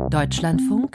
Deutschlandfunk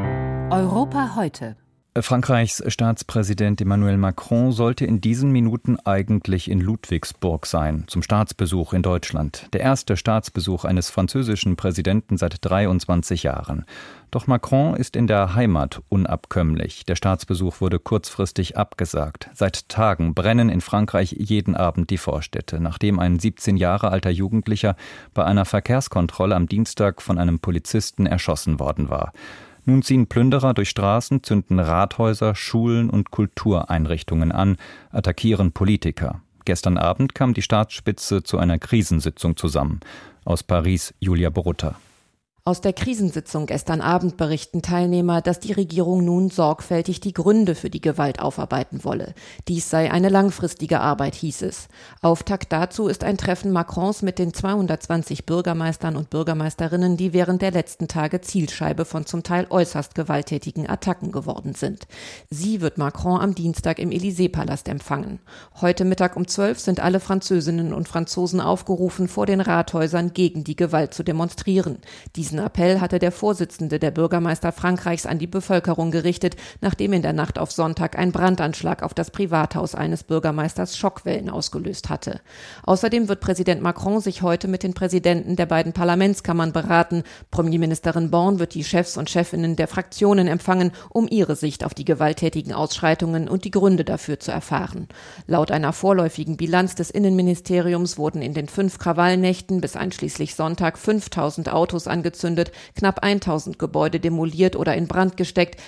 Europa heute. Frankreichs Staatspräsident Emmanuel Macron sollte in diesen Minuten eigentlich in Ludwigsburg sein, zum Staatsbesuch in Deutschland. Der erste Staatsbesuch eines französischen Präsidenten seit 23 Jahren. Doch Macron ist in der Heimat unabkömmlich. Der Staatsbesuch wurde kurzfristig abgesagt. Seit Tagen brennen in Frankreich jeden Abend die Vorstädte, nachdem ein 17 Jahre alter Jugendlicher bei einer Verkehrskontrolle am Dienstag von einem Polizisten erschossen worden war. Nun ziehen Plünderer durch Straßen, zünden Rathäuser, Schulen und Kultureinrichtungen an, attackieren Politiker. Gestern Abend kam die Staatsspitze zu einer Krisensitzung zusammen. Aus Paris, Julia Borutta. Aus der Krisensitzung gestern Abend berichten Teilnehmer, dass die Regierung nun sorgfältig die Gründe für die Gewalt aufarbeiten wolle. Dies sei eine langfristige Arbeit, hieß es. Auftakt dazu ist ein Treffen Macrons mit den 220 Bürgermeistern und Bürgermeisterinnen, die während der letzten Tage Zielscheibe von zum Teil äußerst gewalttätigen Attacken geworden sind. Sie wird Macron am Dienstag im Élysée-Palast empfangen. Heute Mittag um 12 sind alle Französinnen und Franzosen aufgerufen, vor den Rathäusern gegen die Gewalt zu demonstrieren. Diesen Appell hatte der Vorsitzende der Bürgermeister Frankreichs an die Bevölkerung gerichtet, nachdem in der Nacht auf Sonntag ein Brandanschlag auf das Privathaus eines Bürgermeisters Schockwellen ausgelöst hatte. Außerdem wird Präsident Macron sich heute mit den Präsidenten der beiden Parlamentskammern beraten. Premierministerin Borne wird die Chefs und Chefinnen der Fraktionen empfangen, um ihre Sicht auf die gewalttätigen Ausschreitungen und die Gründe dafür zu erfahren. Laut einer vorläufigen Bilanz des Innenministeriums wurden in den 5 Krawallnächten bis einschließlich Sonntag 5000 Autos angezündet, knapp 1000 Gebäude demoliert oder in Brand gesteckt,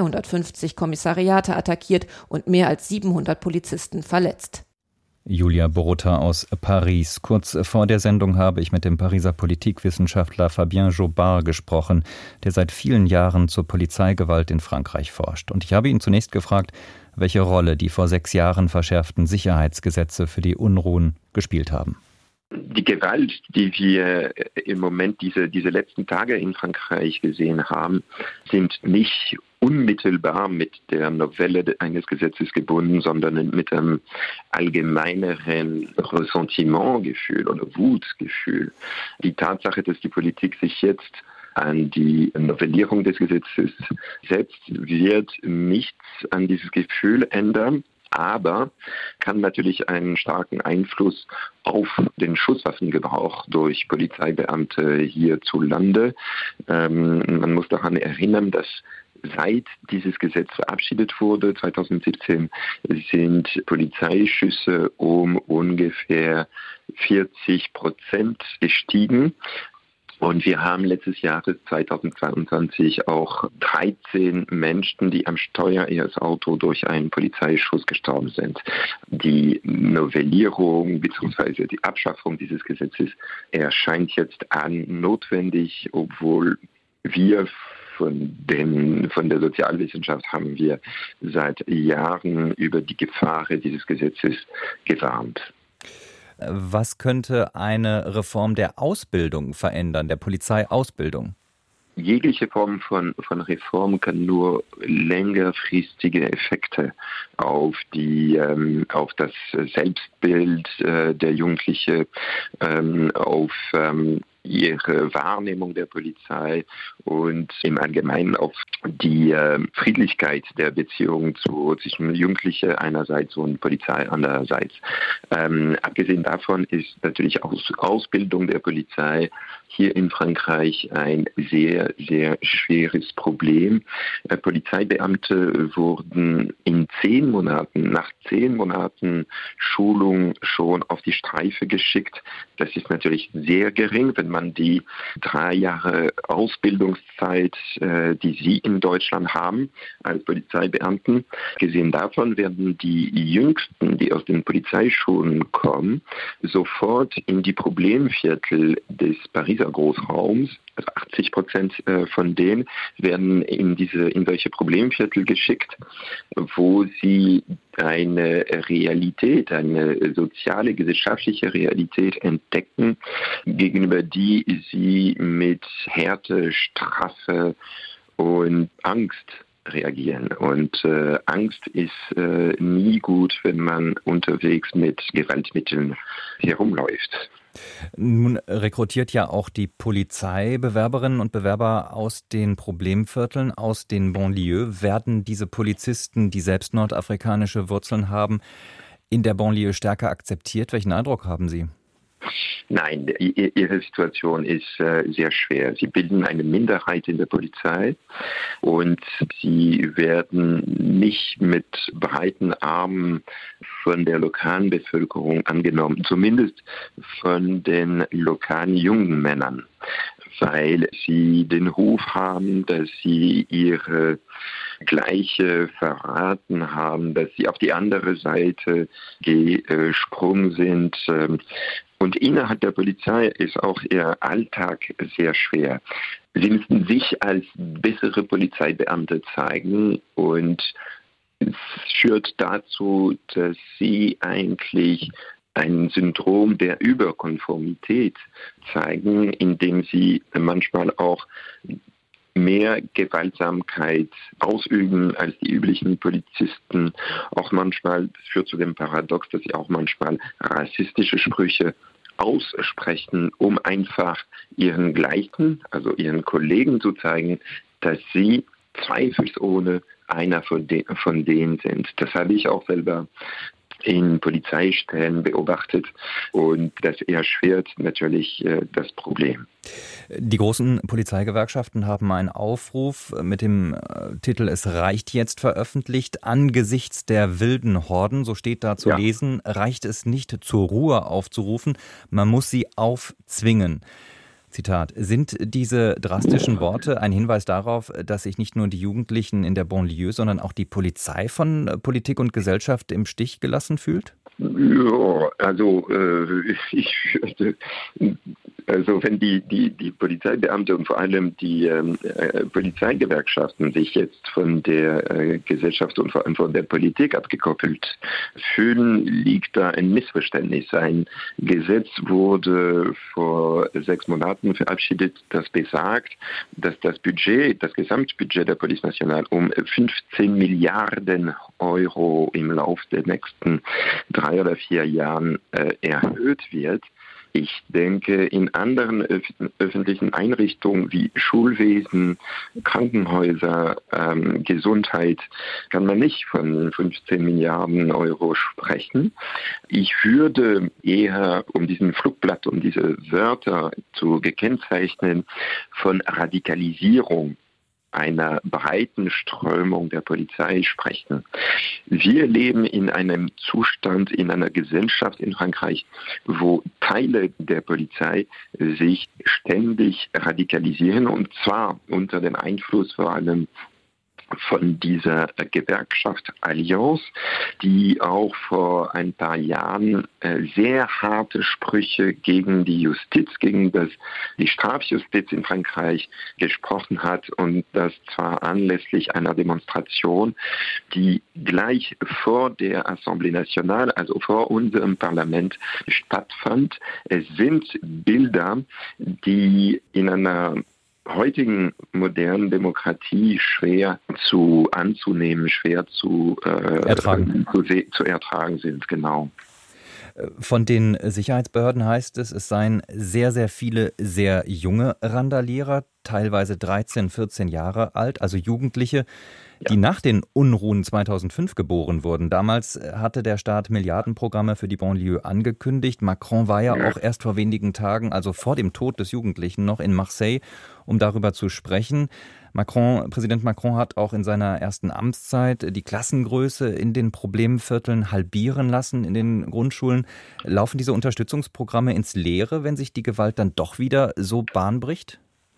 250 Kommissariate attackiert und mehr als 700 Polizisten verletzt. Julia Borutta aus Paris. Kurz vor der Sendung habe ich mit dem Pariser Politikwissenschaftler Fabien Jobard gesprochen, der seit vielen Jahren zur Polizeigewalt in Frankreich forscht. Und ich habe ihn zunächst gefragt, welche Rolle die vor 6 Jahren verschärften Sicherheitsgesetze für die Unruhen gespielt haben. Die Gewalt, die wir im Moment diese letzten Tage in Frankreich gesehen haben, sind nicht unmittelbar mit der Novelle eines Gesetzes gebunden, sondern mit einem allgemeineren Ressentimentgefühl oder Wutgefühl. Die Tatsache, dass die Politik sich jetzt an die Novellierung des Gesetzes setzt, wird nichts an dieses Gefühl ändern. Aber kann natürlich einen starken Einfluss auf den Schusswaffengebrauch durch Polizeibeamte hierzulande. Man muss daran erinnern, dass seit dieses Gesetz verabschiedet wurde, 2017, sind Polizeischüsse um ungefähr 40% gestiegen. Und wir haben letztes Jahr, 2022, auch 13 Menschen, die am Steuer ihres Autos durch einen Polizeischuss gestorben sind. Die Novellierung bzw. die Abschaffung dieses Gesetzes erscheint jetzt notwendig, obwohl wir von der Sozialwissenschaft haben wir seit Jahren über die Gefahren dieses Gesetzes gewarnt. Was könnte eine Reform der Ausbildung verändern, der Polizeiausbildung? Jegliche Form von Reform kann nur längerfristige Effekte auf das Selbstbild der Jugendlichen, auf ihre Wahrnehmung der Polizei und im Allgemeinen auf die Friedlichkeit der Beziehung zwischen Jugendlichen einerseits und Polizei andererseits. Abgesehen davon ist natürlich auch Ausbildung der Polizei hier in Frankreich ein sehr, sehr schweres Problem. Polizeibeamte wurden nach 10 Monaten Schulung schon auf die Streife geschickt. Das ist natürlich sehr gering, wenn man die 3 Jahre Ausbildungszeit, die Sie in Deutschland haben als Polizeibeamten. Gesehen davon werden die Jüngsten, die aus den Polizeischulen kommen, sofort in die Problemviertel des Pariser Großraums, also 80% von denen werden in solche Problemviertel geschickt, wo sie eine Realität, eine soziale, gesellschaftliche Realität entdecken, gegenüber die sie mit Härte, Strafe und Angst reagieren. Und Angst ist nie gut, wenn man unterwegs mit Gewaltmitteln herumläuft. Nun rekrutiert ja auch die Polizei Bewerberinnen und Bewerber aus den Problemvierteln, aus den Banlieues. Werden diese Polizisten, die selbst nordafrikanische Wurzeln haben, in der Banlieue stärker akzeptiert? Welchen Eindruck haben Sie? Nein, ihre Situation ist sehr schwer. Sie bilden eine Minderheit in der Polizei und sie werden nicht mit breiten Armen von der lokalen Bevölkerung angenommen, zumindest von den lokalen jungen Männern, weil sie den Ruf haben, dass sie ihre Gleiche verraten haben, dass sie auf die andere Seite gesprungen sind. Und innerhalb der Polizei ist auch ihr Alltag sehr schwer. Sie müssen sich als bessere Polizeibeamte zeigen und es führt dazu, dass sie eigentlich ein Syndrom der Überkonformität zeigen, indem sie manchmal auch mehr Gewaltsamkeit ausüben als die üblichen Polizisten. Auch manchmal, das führt zu dem Paradox, dass sie auch manchmal rassistische Sprüche aussprechen, um einfach ihren Gleichen, also ihren Kollegen zu zeigen, dass sie zweifelsohne einer von denen sind. Das habe ich auch selber in Polizeistellen beobachtet und das erschwert natürlich das Problem. Die großen Polizeigewerkschaften haben einen Aufruf mit dem Titel "Es reicht jetzt" veröffentlicht. Angesichts der wilden Horden, so steht da zu lesen, reicht es nicht, zur Ruhe aufzurufen, man muss sie aufzwingen. Zitat: Sind diese drastischen Worte ein Hinweis darauf, dass sich nicht nur die Jugendlichen in der Banlieue, sondern auch die Polizei von Politik und Gesellschaft im Stich gelassen fühlt? Ja, also wenn die Polizeibeamte und vor allem die Polizeigewerkschaften sich jetzt von der Gesellschaft und vor allem von der Politik abgekoppelt fühlen, liegt da ein Missverständnis. Ein Gesetz wurde vor 6 Monaten verabschiedet, das besagt, dass das Gesamtbudget der Police Nationale um 15 Milliarden Euro im Laufe der nächsten 3 oder 4 Jahren erhöht wird. Ich denke, in anderen öffentlichen Einrichtungen wie Schulwesen, Krankenhäuser, Gesundheit kann man nicht von 15 Milliarden Euro sprechen. Ich würde eher, um diesen Flugblatt, um diese Wörter zu gekennzeichnen, von Radikalisierung einer breiten Strömung der Polizei sprechen. Wir leben in einem Zustand, in einer Gesellschaft in Frankreich, wo Teile der Polizei sich ständig radikalisieren, und zwar unter dem Einfluss vor allem von dieser Gewerkschaft Allianz, die auch vor ein paar Jahren sehr harte Sprüche gegen die Justiz, gegen die Strafjustiz in Frankreich gesprochen hat, und das zwar anlässlich einer Demonstration, die gleich vor der Assemblée Nationale, also vor unserem Parlament, stattfand. Es sind Bilder, die in einer heutigen modernen Demokratie schwer anzunehmen, schwer zu ertragen sind, genau. Von den Sicherheitsbehörden heißt es, es seien sehr, sehr viele sehr junge Randalierer, teilweise 13, 14 Jahre alt, also Jugendliche, die nach den Unruhen 2005 geboren wurden. Damals hatte der Staat Milliardenprogramme für die Banlieue angekündigt. Macron war ja auch erst vor wenigen Tagen, also vor dem Tod des Jugendlichen, noch in Marseille, um darüber zu sprechen. Präsident Macron hat auch in seiner ersten Amtszeit die Klassengröße in den Problemvierteln halbieren lassen in den Grundschulen. Laufen diese Unterstützungsprogramme ins Leere, wenn sich die Gewalt dann doch wieder so Bahn bricht?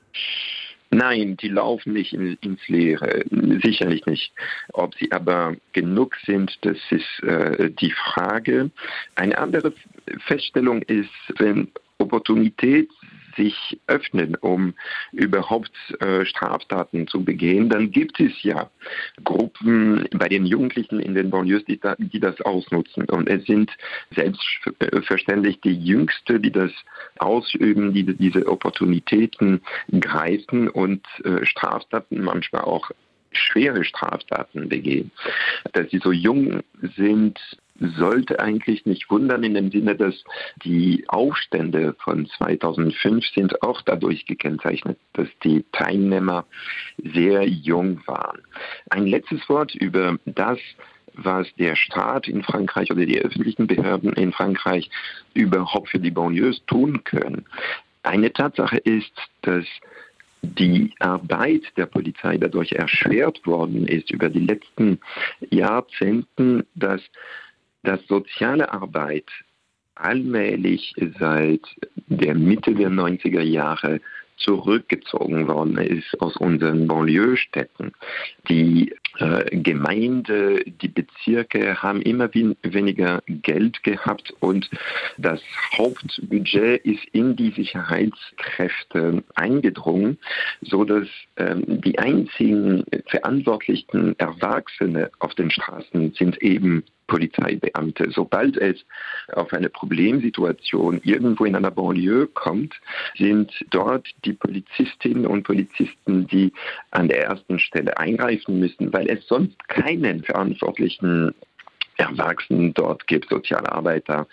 Nein, die laufen nicht ins Leere, sicherlich nicht. Ob sie aber genug sind, das ist die Frage. Eine andere Feststellung ist, wenn Opportunität sich öffnen, um überhaupt Straftaten zu begehen, dann gibt es ja Gruppen bei den Jugendlichen in den Banlieues, die das ausnutzen. Und es sind selbstverständlich die Jüngsten, die das ausüben, die diese Opportunitäten greifen und Straftaten, manchmal auch schwere Straftaten begehen. Dass sie so jung sind, sollte eigentlich nicht wundern in dem Sinne, dass die Aufstände von 2005 sind auch dadurch gekennzeichnet, dass die Teilnehmer sehr jung waren. Ein letztes Wort über das, was der Staat in Frankreich oder die öffentlichen Behörden in Frankreich überhaupt für die Banlieues tun können. Eine Tatsache ist, dass die Arbeit der Polizei dadurch erschwert worden ist über die letzten Jahrzehnten, dass soziale Arbeit allmählich seit der Mitte der 90er Jahre zurückgezogen worden ist aus unseren Banlieue-Städten. Die Gemeinde, die Bezirke haben immer weniger Geld gehabt und das Hauptbudget ist in die Sicherheitskräfte eingedrungen, sodass die einzigen verantwortlichen Erwachsene auf den Straßen sind eben Polizeibeamte. Sobald es auf eine Problemsituation irgendwo in einer Banlieue kommt, sind dort die Polizistinnen und Polizisten, die an der ersten Stelle eingreifen müssen, weil es sonst keinen verantwortlichen Erwachsenen dort gibt, Sozialarbeiter,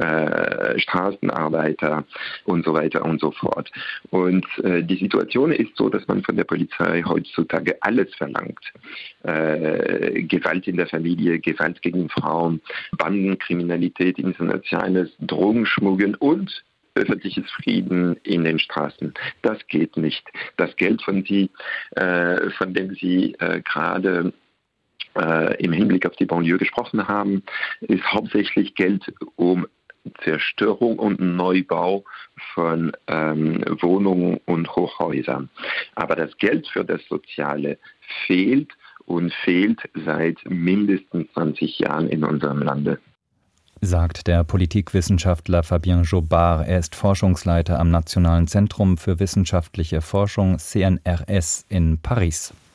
Straßenarbeiter und so weiter und so fort. Und die Situation ist so, dass man von der Polizei heutzutage alles verlangt. Gewalt in der Familie, Gewalt gegen Frauen, Bandenkriminalität, internationales Drogenschmuggeln und öffentliches Frieden in den Straßen. Das geht nicht. Das Geld, von dem Sie gerade im Hinblick auf die Banlieue gesprochen haben, ist hauptsächlich Geld um Zerstörung und Neubau von Wohnungen und Hochhäusern. Aber das Geld für das Soziale fehlt und fehlt seit mindestens 20 Jahren in unserem Lande. Sagt der Politikwissenschaftler Fabien Jobard. Er ist Forschungsleiter am Nationalen Zentrum für wissenschaftliche Forschung CNRS in Paris.